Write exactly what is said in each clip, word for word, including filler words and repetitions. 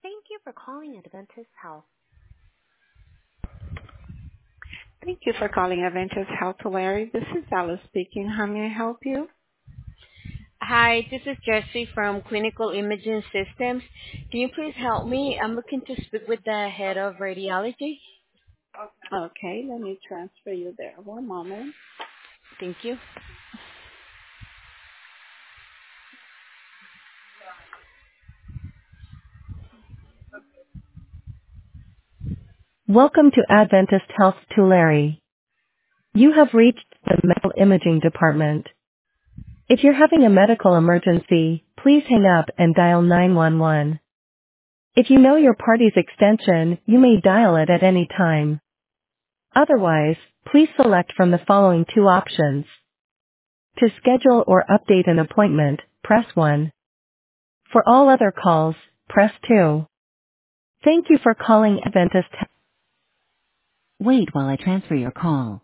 Thank you for calling Adventist Health. Thank you for calling Adventist Health, Larry. This is Alice speaking. How may I help you? Hi, this is Jessie from Clinical Imaging Systems. Can you please help me? I'm looking to speak with the head of radiology. Okay, let me transfer you there. One moment. Thank you. Welcome to Adventist Health Tulare. You have reached the medical imaging department. If you're having a medical emergency, please hang up and dial nine one one. If you know your party's extension, you may dial it at any time. Otherwise, please select from the following two options. To schedule or update an appointment, press one. For all other calls, press two. Thank you for calling Adventist Health. Wait while I transfer your call.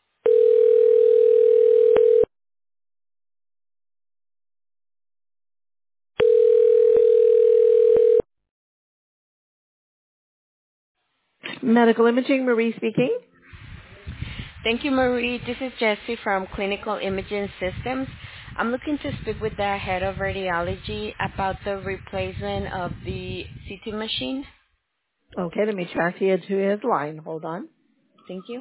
Medical Imaging, Marie speaking. Thank you, Marie. This is Jessie from Clinical Imaging Systems. I'm looking to speak with the head of radiology about the replacement of the C T machine. Okay, let me transfer you to his line. Hold on. Thank you.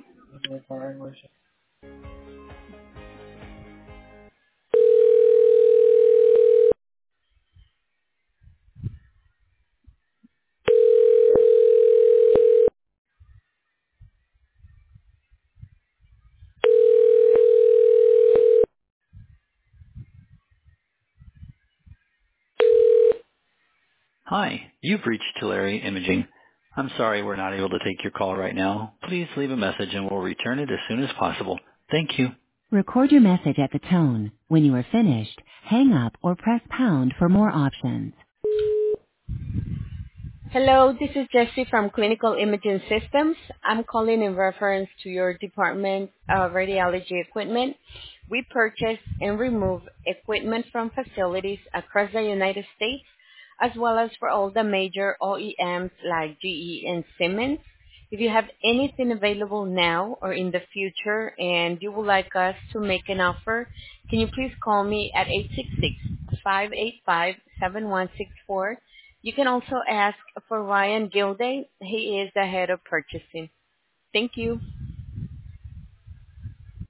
Hi, you've reached Tulare Imaging. I'm sorry we're not able to take your call right now. Please leave a message and we'll return it as soon as possible. Thank you. Record your message at the tone. When you are finished, hang up or press pound for more options. Hello, this is Jessie from Clinical Imaging Systems. I'm calling in reference to your department of radiology equipment. We purchase and remove equipment from facilities across the United States, as well as for all the major O E Ms like G E and Siemens. If you have anything available now or in the future and you would like us to make an offer, can you please call me at eight six six, five eight five, seven one six four. You can also ask for Ryan Gilday. He is the head of purchasing. Thank you.